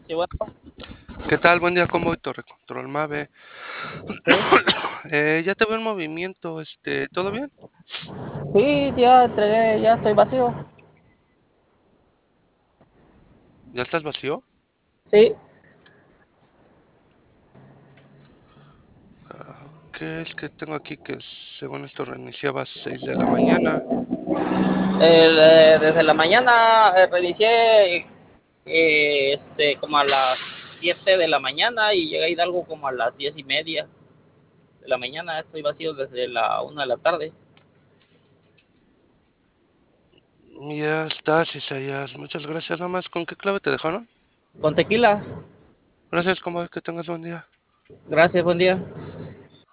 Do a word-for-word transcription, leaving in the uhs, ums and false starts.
Sí, bueno, ¿Qué tal? Buen día, ¿cómo voy? Torre Control Mave. sí. Eh, ya te veo en movimiento, este, ¿todo bien? Sí, ya entregué, ya estoy vacío. ¿Ya estás vacío? Sí, ¿Qué es que tengo aquí que según esto reiniciaba a seis de la mañana? el, eh, desde la mañana eh, reinicié eh, este, como a las siete de la mañana y llegué a Hidalgo como a las diez y media de la mañana. Estoy vacío desde la una de la tarde. Ya estás, Isaías. Muchas gracias. Nada más, ¿con qué clave te dejaron? Con tequila. Gracias, ¿cómo ves? Que tengas buen día. Gracias, buen día.